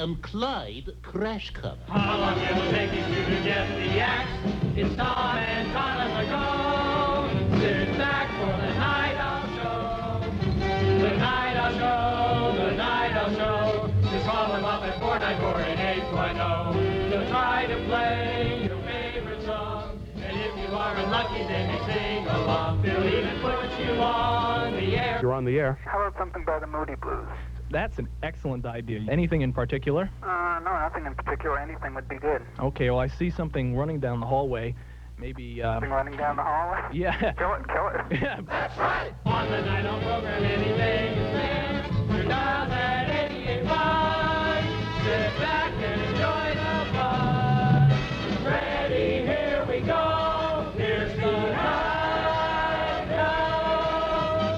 am Clyde Crashcutter. How long will it take you to get the axe? It's Tom and Tom the go. Sit back for the Night Owl Show. The Night Owl Show, the Night Owl Show. Just call them up at 494-8820. They'll try to play your favorite song. And if you are unlucky, they may sing along. They'll even put you on the air. You're on the air. How about something by the Moody Blues? That's an excellent idea. Anything in particular? No, nothing in particular. Anything would be good. Okay, well, I see something running down the hallway. Maybe, Something running down the hallway? Yeah. Kill it. Yeah. That's right. On the Night Owl program, anything is fair. Your dial's at 88.5. Sit back and enjoy the fun. Ready, here we go. Here's the Night Owl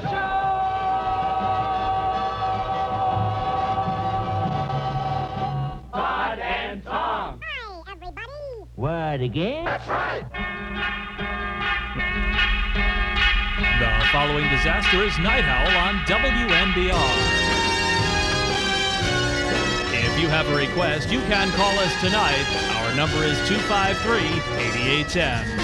Show. Bud and Tom. Hi, everybody. What, again? That's right. The following disaster is Night Owl on WNBR. If you have a request, you can call us tonight. Our number is 253-8810.